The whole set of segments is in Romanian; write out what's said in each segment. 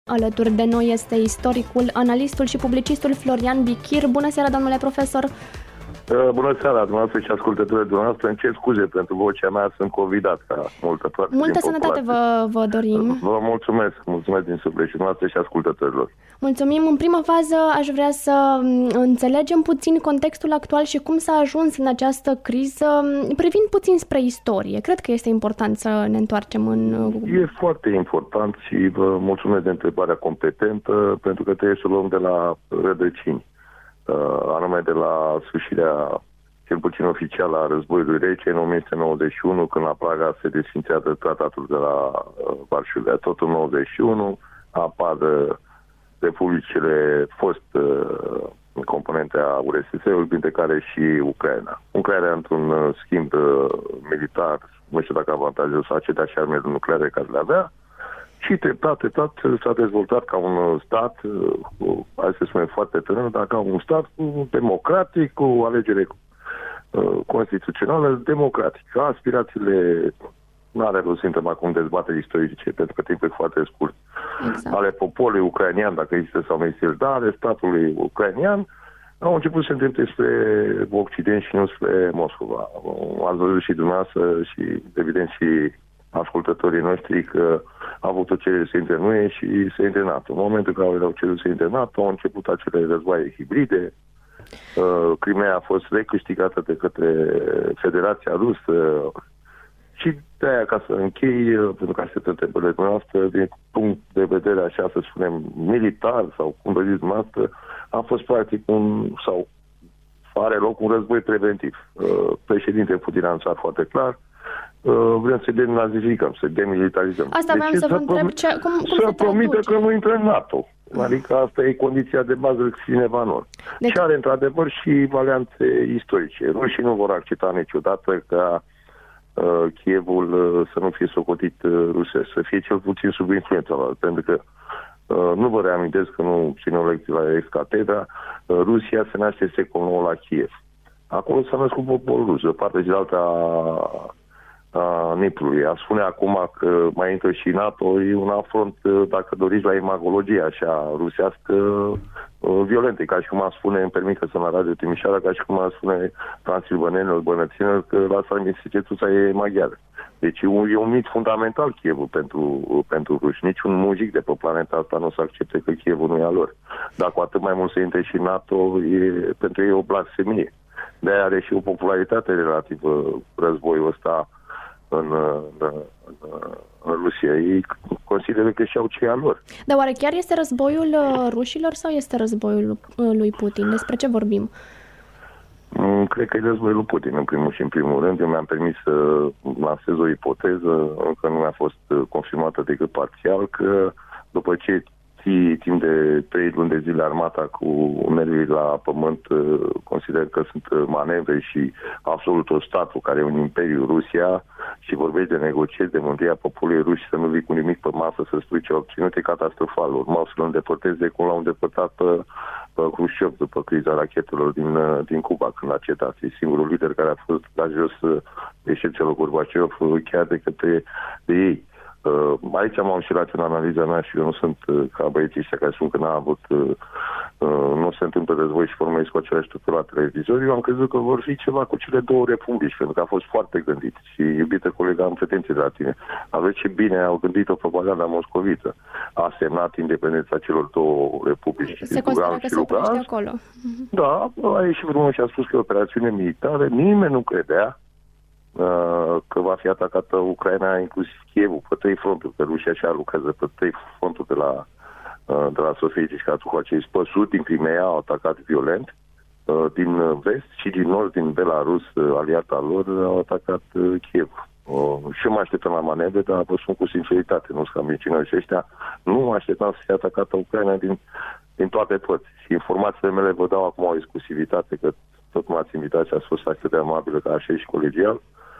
Alături de noi este istoricul, analistul și publicistul Florian Bichir. Bună seara, domnule profesor! Bună seara, dumneavoastră și ascultătorii dumneavoastră. Îmi cer scuze pentru vocea mea, sunt covidat ca multă sănătate vă dorim. Vă mulțumesc din suflet și dumneavoastră și ascultătorilor. Mulțumim. În prima fază aș vrea să înțelegem puțin contextul actual și cum s-a ajuns în această criză, privind puțin spre istorie. Cred că este important să ne întoarcem în... E foarte important și vă mulțumesc de întrebarea competentă, pentru că trebuie să luăm de la rădăcini. Anume de la sfârșirea, cel puțin oficial, a războiului rece, în 1991, când la Praga se desfințează tratatul de la Varșovia. Tot în 91 apar republicile fost componente a URSS-ului, printre care și Ucraina. Ucraina, într-un schimb militar, nu știu dacă avantajează aceleași arme nucleare care le avea, și treptat s-a dezvoltat ca un stat, hai să spunem foarte tânăr, dar ca un stat democratic, cu alegere constituțională democratică. Aspirațiile, nu are rost să intrăm acum dezbateri istorice, pentru că timpul e foarte scurt, exact, ale poporului ucrainian, dacă există sau nu există, dar ale statului ucrainian, au început să se îndrepte spre Occident și nu spre Moscova. Ați văzut și dumneavoastră și, evident, și ascultătorii noștri că au avut o cerere să intre în UE și să intre în NATO. În momentul în care au cerut să intre în NATO, au început acele războaie hibride. Crimea a fost recâștigată de către Federația Rusă și de-aia, ca să închei, pentru că aștept întrebările noastre, din punct de vedere, așa să spunem, militar sau cum vă ziți dumneavoastră, a fost practic sau are loc un război preventiv. Președintele Putin a anunțat foarte clar, vrem să denazificăm, să demilitarizăm. Asta vreau să vă întreb, cum se promită că nu intră în NATO. Adică asta e condiția de bază sine qua non. Deci... Și are într-adevăr și variante istorice. Rușii nu vor accepta niciodată ca Kievul să nu fie socotit rusesc, să fie cel puțin sub influența lor, pentru că nu vă reamintesc că nu ține o lecție la ex-catedra, Rusia se naște secolul IX la Kiev. Acolo s-a născut poporul rus, de partea și de alta a Niprului. A spune acum că mai intră și NATO e un afront, dacă doriți, la imagologie așa rusească violentă, ca și cum a spune, îmi permit că sunt la Radio Timișoara, ca și cum a spune transilvanenilor, bănățenilor, că la Sarmisegetuța e maghiară. Deci e un mit fundamental Kievul pentru ruși. Niciun muzic de pe planeta asta nu o să accepte că Kievul nu e a lor. Dar cu atât mai mult să intre și NATO, pentru ei e o blasfemie. De-aia are și o popularitate relativă războiul ăsta în Rusia. Ei consideră că și-au ce a lor. Dar oare chiar este războiul rușilor sau este războiul lui Putin? Despre ce vorbim? Cred că e războiul lui Putin, în primul și în primul rând. Eu mi-am permis să lansez o ipoteză, încă nu mi-a fost confirmată decât parțial, că după ce timp de 3 luni de zile armata cu nervii la pământ, consider că sunt manevre și absolut o statul care e un imperiu, Rusia, și vorbești de negocieri, de mântuirea poporului rus și să nu vii cu nimic pe masă să spui ce a obținut, e catastrofal. Urmau să-l îndepărteze cum l-au îndepărtat pe Hrușciov după criza rachetelor din Cuba, când a cetat. E singurul lider care a fost dat jos, excepția lui Gorbaciov, chiar de către ei. Aici m-am și în analiza mea și eu nu sunt ca băieții ăștia care spun că nu se întâmplă război și formezi cu aceleași structură la televizor. Eu am crezut că vor fi ceva cu cele două republici, pentru că a fost foarte gândit. Și, iubită colega, am pretenție de la tine. Aveți ce bine au gândit o propaganda moscovită. A semnat independența celor două republici. Se consideră că se oprește acolo. Da, a ieșit vreunul și a spus că e o operațiune militară. Nimeni nu credea că va fi atacată Ucraina, inclusiv Kievul, pe 3 fronturi, că Rusia așa lucrează pe 3 fronturi de la Sofia cu acei spăsuri din Crimea au atacat violent, din vest și din nord, din Belarus, aliata lor, au atacat Kiev. Și mă așteptam la manevre, dar vă spun cu sinceritate, nu sunt ca medicinări și ăștia, nu mă așteptam să fie atacată Ucraina din toate părți. Și informațiile mele vă dau acum o exclusivitate, că tot m-ați invitat și ați fost atât de amabilă ca așa și colegial.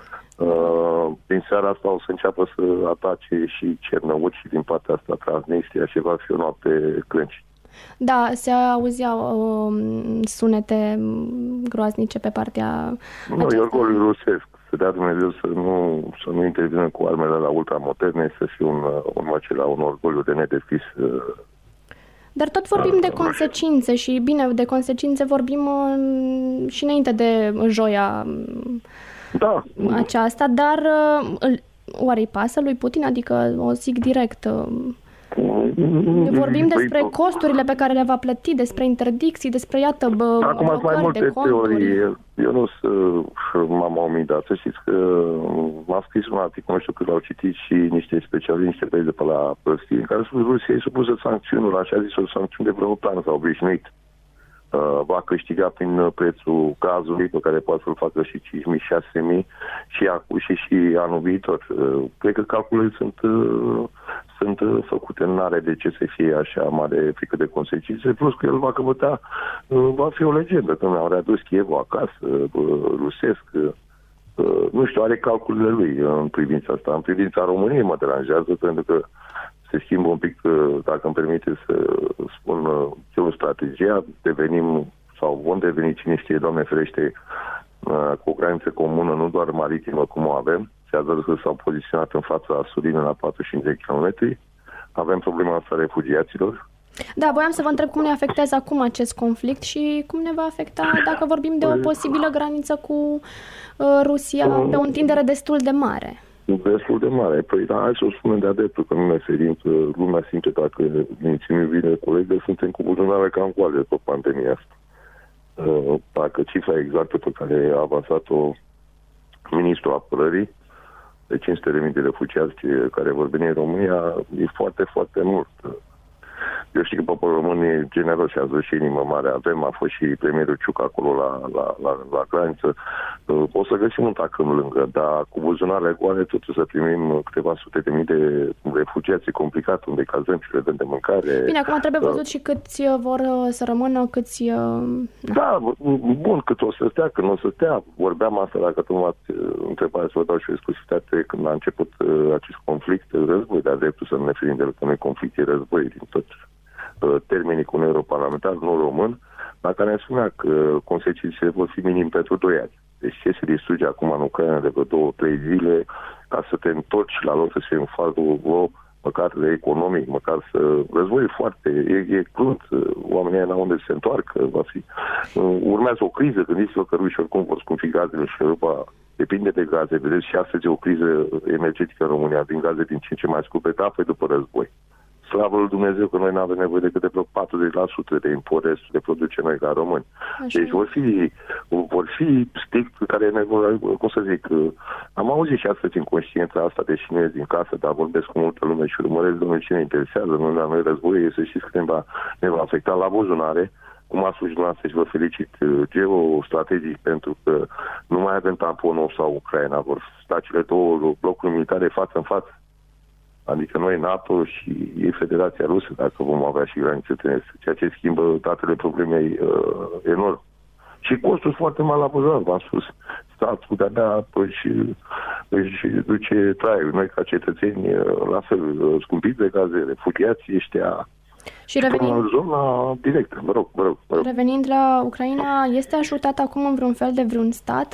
Din seara asta o să înceapă să atace și Cernăuți și din partea asta Transnistria și va fi o noapte crânci. Da, se auzeau sunete groaznice pe partea aceasta. Nu, e orgoliu rusesc. să dea Dumnezeu să nu intervină cu armele la ultramoderne, să fie un măcela, un orgoliu de nedescris. Dar tot vorbim de consecințe și, bine, de consecințe vorbim și înainte de joia aceasta, dar oare îi pasă lui Putin? Adică o zic direct... Vorbim despre costurile pe care le va plăti, despre interdicții, despre, iată, acum sunt mai multe teorii. Eu nu m-am omidat. Să știți că m-a scris un articol, nu știu cât l-au citit și niște specialiști, niște băieți de pe la Păstii, în care spun că Rusia e supusă sancțiunilor, așa zis, o sancțiune de vreo an sau obișnuit. Va câștiga prin prețul gazului, pe care poate să-l facă și 5.000, 6.000 și acum și anul viitor. Cred că calculele sunt făcute, n-are de ce să fie așa mare frică de consecințe, plus că el va căpăta, va fi o legendă, că mi-au readus Chievul acasă, rusesc, nu știu, are calculele lui în privința asta. În privința României mă deranjează, pentru că se schimbă un pic, dacă îmi permite să spun, geostrategia, devenim sau vom deveni, cine știe, Doamne ferește, cu o graniță comună, nu doar maritimă cum o avem. Țara s-au poziționat în fața Surinei la 45 de kilometri. Avem problema asta refugiaților. Da, voiam să vă întreb cum ne afectează acum acest conflict și cum ne va afecta dacă vorbim de o posibilă graniță cu Rusia pe o întindere destul de mare. Destul de mare. Păi, da, hai să o spunem de adeptul, că nu ne ferim, că lumea simte, dacă ne ținem bine, colegi, suntem cu buzunare cam goale pe pandemia asta. Dacă cifra exactă pe care a avansat-o ministrul apărării, de 500.000 de refugiați care vor veni în România, e foarte, foarte mult. Eu știu că poporul român e generos și a zis și inimă mare. A fost și premierul Ciucă acolo la graniță. O să găsim un tacâm lângă, dar cu buzunarele goale totuși să primim câteva sute de mii de refugiați. E complicat, unde cazăm și le dăm de mâncare. Bine, acum trebuie văzut și câți vor să rămână, câți... Da, bun, cât o să stea, când o să stea. Vorbeam asta, dacă tu m-ați întrebat, să vă dau și o exclusivitate, când a început acest conflict, război, dar dreptul să nu ne ferim de el, că nu e conflict, e război din tot termenii cu un europarlamentar, nu român, la care ne spunea că consecințele vor fi minim pentru 2 ani. Deci ce se distruge acum în Ucraina de vreo 2-3 zile, ca să te întorci la loc, să fie în fazul măcar de economic, măcar să... Războiul foarte... E crunt, oamenii n-au unde să se întoarcă, va fi... Urmează o criză, gândiți-vă că rușii oricum vor scumpi gazele și Europa depinde de gaze. Vedeți, și astăzi e o criză energetică în România, din gaze din ce în ce mai scumpe, etapă după război. Slavă lui Dumnezeu că noi nu avem nevoie decât de vreo 40% de import, restul de produce noi ca români. Așa. Deci vor fi strict care ne vor, cum să zic, am auzit și astăzi în conștiința asta, deși nu e din casă, dar vorbesc cu multă lume și urmăresc, domnule, ce ne interesează, nu la noi războie, să știți că ne va afecta la buzunare. Cum a spus dumneavoastră și vă felicit geostrategic, pentru că nu mai avem tamponul sau Ucraina, vor sta cele două blocuri militare față în față. Adică noi NATO și ei Federația Rusă, dacă vom avea și granițe terestre, ceea ce schimbă datele problemei enorm. Și costul foarte mare la buzunar, v-am spus. Statul de-abia își duce traiul. Noi, ca cetățeni, la fel, scumpiți de gaze, refugiații ăștia. Și revenind în zona directă, mă rog. Revenind la Ucraina, este ajutat acum în vreun fel de vreun stat?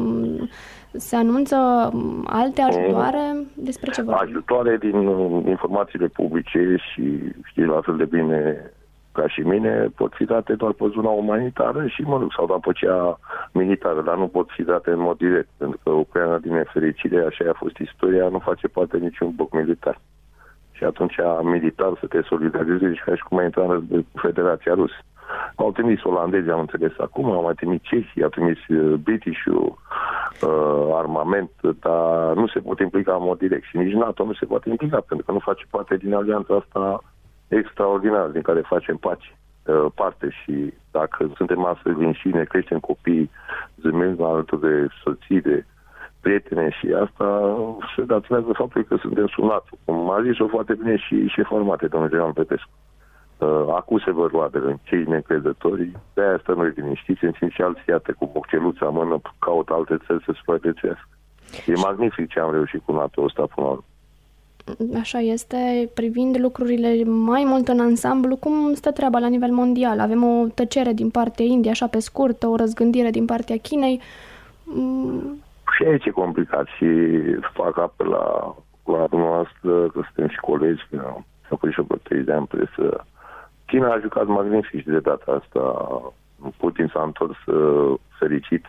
Se anunță alte ajutoare? Despre ce vorbim? Ajutoare din informațiile publice și știi la fel de bine ca și mine, pot fi date doar pe zona umanitară și, sau doar pe cea militară, dar nu pot fi date în mod direct, pentru că Ucraina, din nefericire, așa a fost istoria, nu face parte niciun bloc militar. Și atunci militar să te solidarizezi ca și cum ai intrat în Federația Rusă. Au trimis olandezii, am înțeles acum, au mai trimis cehii, au trimis British-ul, armament, dar nu se pot implica în mod direct. Și nici NATO nu se poate implica, pentru că nu face parte din alianța asta extraordinară din care facem parte. Și dacă suntem astfel vinși, ne creștem copii, zâmbim alături de soții, de prietene și asta se datorează faptul că suntem sunați. Cum a zis-o foarte bine și șeful armatei, domnul general Petescu. Acum se văd roadele, cei necrezători, de-aia stăm noi liniștiți, în timp și alții, iată, cu bocceluța în mână, caută alte țări să supraviețuiască. E magnific ce am reușit cu NATO ăsta până la urmă. Așa este, privind lucrurile mai mult în ansamblu, cum stă treaba la nivel mondial? Avem o tăcere din partea Indiei, așa pe scurt, o răzgândire din partea Chinei. Și aici e complicat și fac apel la dumneavoastră, că suntem și colegi, că am făcut și 30 de ani în presă. China a jucat magnific și de data asta. Putin s-a întors fericit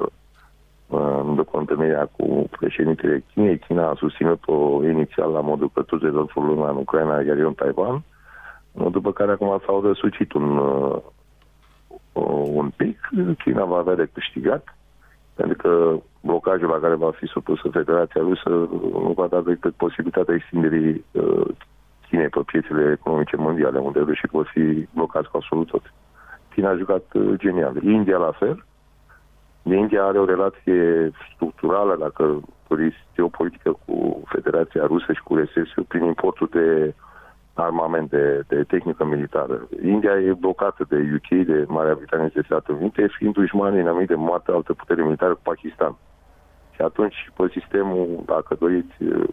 după întâlnirea cu președintele Chinei. China a susținut-o inițial la modul că toți rezolvă lumea în Ucraina, iar eu în Taiwan. După care acum s-au răsucit un pic. China va avea de câștigat, pentru că blocajul la care va fi supusă Federația Rusă nu va da decât posibilitatea extinderii Chinei pe piețele economice mondiale, unde rușii vor fi blocați cu absolut tot. China a jucat genial. India la fel. India are o relație structurală, dacă doriți, geopolitică cu Federația Rusă și cu RSS prin importul de armament, de tehnică militară. India e blocată de UK, de Marea Britanie și de Statele Unite, fiind dușmanii inamici de moarte altă putere militară cu Pakistan. Și atunci, pe sistemul, dacă doriți,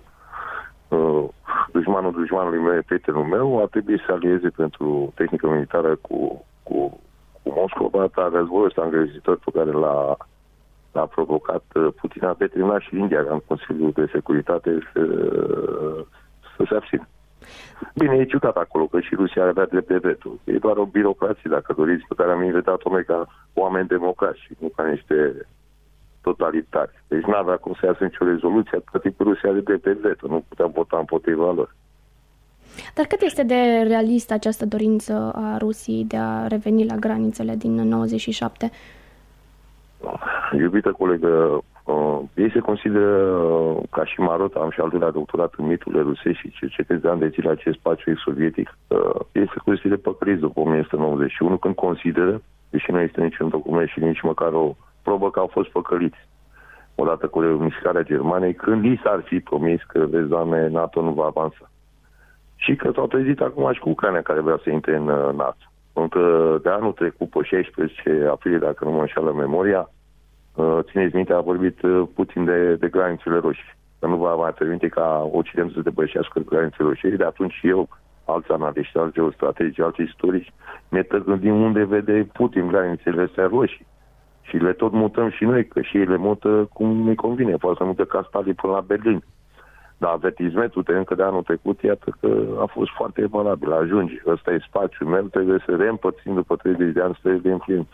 dușmanul dușmanului meu, prietenul meu, ar trebui să alieze pentru tehnică militară cu Moscova, dar războiul ăsta îngrijitor pe care l-a provocat Putin a determinat și India în Consiliul de Securitate să se abțină. Bine, e ciudat acolo, că și Rusia avea drept de veto. E doar o birocrație, dacă doriți, pe care am inventat-o noi ca oameni democrați și nu ca niște totalitari. Deci n-avea cum să iasă nicio rezoluție, atât timp Rusia are drept de veto. Nu puteam vota împotriva lor. Dar cât este de realistă această dorință a Rusiei de a reveni la granițele din 97? Iubită colegă, ei se consideră, ca și Marota, am și al doilea doctorat în miturile rusești și cercetez de ani de zile acest spațiu ex-sovietic, ei se consideră păcăliți după 1991, când consideră, deși nu este niciun document și nici măcar o probă că au fost păcăliți, odată cu reunificarea Germaniei, când li s-ar fi promis că, vezi, Doamne, NATO nu va avansa. Și că s-au trezit acum și cu Ucraina, care vrea să intre în NATO. Încă de anul trecut, pe 16 aprilie, dacă nu mă înșală memoria, țineți minte, a vorbit Putin de granițele roșii. Că nu va mai permite ca Occidentul să depășească granițele roșii. De atunci eu, alți analiști, alți geostrategici, alți istorici, ne gândim unde vede Putin granițele astea roșii. Și le tot mutăm și noi, că și ei le mută cum ne convine. Poate să mută ca Stalin până la Berlin. Dar avertismentul încă de anul trecut, iată că a fost foarte valabil. Ajunge, ăsta e spațiul meu, trebuie să reîmpărțim după 30 de ani străzi de influență.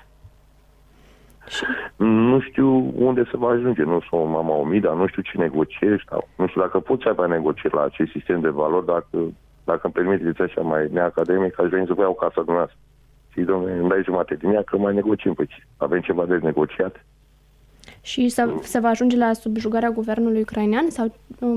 Nu știu unde se va ajunge, nu sunt mama omii, dar nu știu ce negocieri, sau nu știu dacă poți avea negocieri la acest sistem de valori, dacă îmi permiteți așa mai neacademic, aș veni să vă iau casa dumneavoastră. Și, domnule, îmi dai jumate din ea că mai negociem, păi avem ceva de negociat. Și se va ajunge la subjugarea guvernului ucrainean? Sau,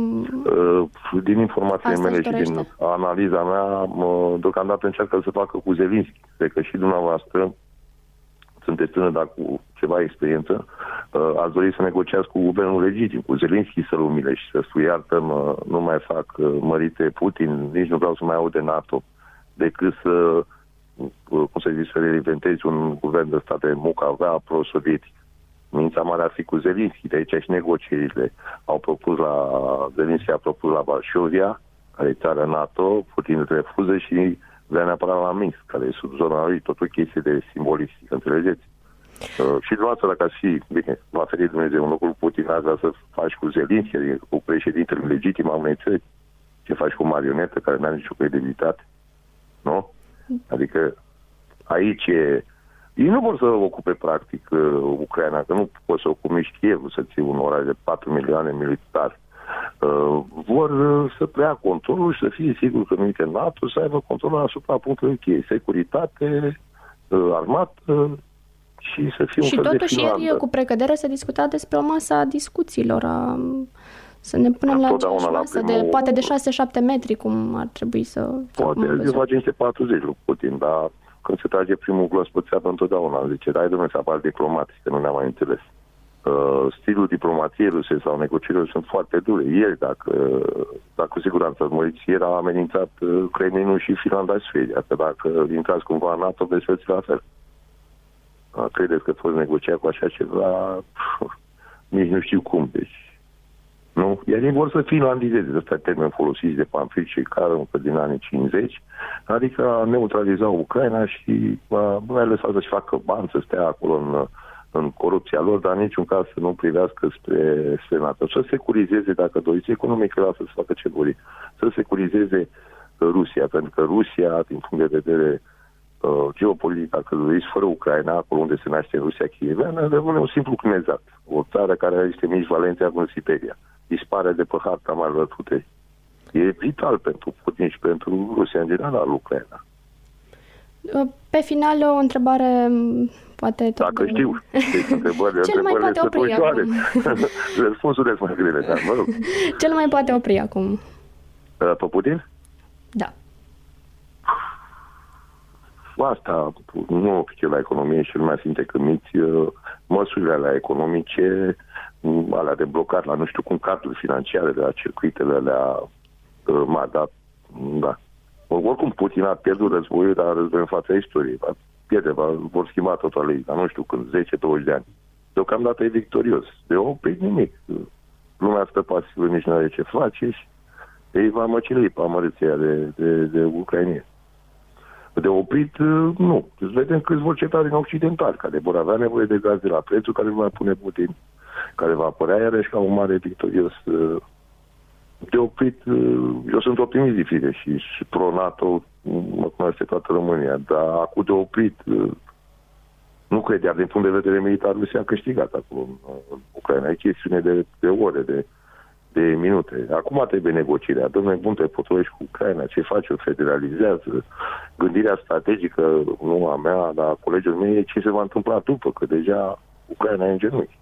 din informațiile mele și din analiza mea, deocamdată încearcă să facă cu Zelenski. Cred că și dumneavoastră sunteți tânăr, dar cu ceva experiență, ați dori să negociați cu guvernul legitim, cu Zelenski să-l umile și să spui, iartă-mă, nu mai fac mărite Putin, nici nu vreau să mai aud de NATO, decât să, cum să zic, să reinventezi un guvern de stat de Mucavea pro-sovietic. Mința mare ar fi cu Zelenski, de aici și negocierile. Zelenski a propus la Varșovia, care e țară NATO, Putin refuză și vrea neapărat la Minsk, care e sub zona lui, tot o chestie de simbolistică, înțelegeți? Și dumneavoastră, dacă ați fi, bine, va feri Dumnezeu în locul Putin, ați vrea să faci cu Zelenski, cu președintele legitim a unei țări, ce faci cu o marionetă care nu are nicio credibilitate, nu? Adică aici e... Ei nu vor să ocupe practic Ucraina, că nu poți să ocupi nici Kievul, să ții un oraș de 4 milioane militari. Vor să preia controlul și să fie sigur că nu uite NATO, să aibă controlul asupra punctului cheie, securitate, armată și să fie un fel de Finlandă. Și totuși ieri cu precădere se discuta despre o masă a discuțiilor, să ne punem la aceeași masă, poate de 6-7 metri, cum ar trebui să... Poate face niște 40 lui Putin, dar când se trage primul glos pe țeapă întotdeauna, zice, dai domnule să apar diplomatic, că nu ne-am mai înțeles. Stilul diplomației ruse sau negocierilor sunt foarte dure. Ieri, dacă cu siguranță ați măriți, ieri a amenințat Kremlinul și Finlanda și Suedia, că dacă intrați cumva în NATO, veți fi la fel. Credeți că poți negocia cu așa ceva? Nici nu știu cum, deci. Nu? Iar ei vor să finlandizeze, ăsta e termen folosit de Pamfil și care încă din anii 50, adică a neutraliza Ucraina și mai lăsa să-și facă bani, să stea acolo în corupția lor, dar în niciun caz să nu privească spre NATO. Să securizeze, dacă doriți, economic, lasă să facă ce dori. Să securizeze Rusia, pentru că Rusia, din punct de vedere geopolitic, dacă doriți, fără Ucraina, acolo unde se naște Rusia Chieveană, rămâne un simplu cnezat. O țară care este mici Valenția în Siberia. Dispare de pe harta Marilor Puteri. E vital pentru Putin și pentru Rusia în general, Ucraina. Pe final, o întrebare, poate... Dacă știu. Cel mai poate opri acum. Răspunsurile sunt mai grele, dar mă rog. Cel mai poate opri acum. Pe Putin? Da. Asta nu oficie la economie și lumea simte că miți măsurile alea economice, alea de blocat la nu știu cum carduri financiare, de la circuitele alea mari, da. Oricum Putin a pierdut războiul, dar războiul în fața istoriei. Vor schimba totul ei, dar nu știu când, 10-20 de ani. Deocamdată e victorios. De oprit nimic. Lumea stă pasivă, nici nu are ce face și ei va măceli pe amărâția de ucrainieni. De oprit, nu. Vedem câți vor ceta din occidentali, care vor avea nevoie de gaz de la prețul care va pune Putin, care va apărea iarăși ca un mare victorios. De oprit, eu sunt optimist diferit și pro-NATO mă cunoaște toată România, dar acum de oprit nu cred, iar din punct de vedere militar Rusia a câștigat acolo în Ucraina. E chestiune de ore, de minute. Acum trebuie negocierea. Dom'le, bun, te potolești cu Ucraina, ce faci, o federalizează. Gândirea strategică, nu a mea, dar colegii mei, e ce se va întâmpla după, că deja Ucraina e în genunchi.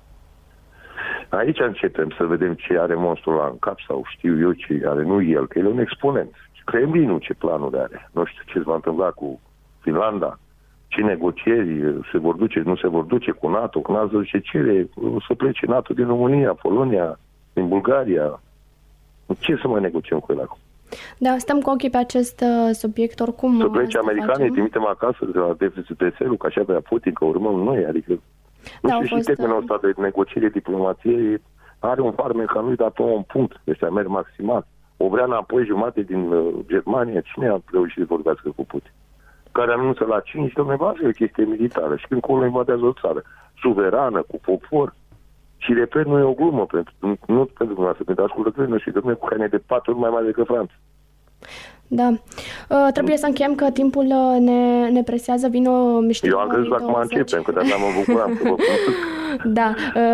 Aici începem să vedem ce are monstrul ăla în cap sau știu eu ce are, nu el, că el e un exponent. Kremlinul ce planuri are. Nu știu ce se va întâmpla cu Finlanda, ce negocieri se vor duce, nu se vor duce cu NATO, cu NATO ce cere să plece NATO din România, Polonia, din Bulgaria. Ce să mai negociem cu el acum? Da, stăm cu ochii pe acest subiect oricum. Să plece americanii, trimitem acasă de la deficit ca așa pe Putin, că urmăm noi, adică nu știu, și termenul ăsta de negociere, diplomație, are un farmec ca lui, dar pe un punct. Ăștia merg maximal. O vrea înapoi jumate din Germania. Cine a reușit să vorbească cu Putin? Care anunță la 5, domnule, va fi o chestie militară. Și când acolo invadează o țară suverană, cu popor. Și repet, nu e o glumă, nu pentru dumneavoastră, pentru ascultătorii noștri, domnule, cu care de 4 ori mai mare decât Franța. Da. Trebuie să încheiem că timpul ne presează. Vin o știre. Eu am crezut acum începem, că de-asta mă bucuram să vă cunosc. Da.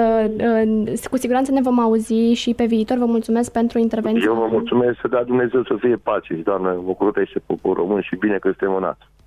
Cu siguranță ne vom auzi și pe viitor. Vă mulțumesc pentru intervenție. Eu vă mulțumesc, să dea Dumnezeu să fie pace și, Doamne, vă curătește poporul român și bine că suntem în NATO.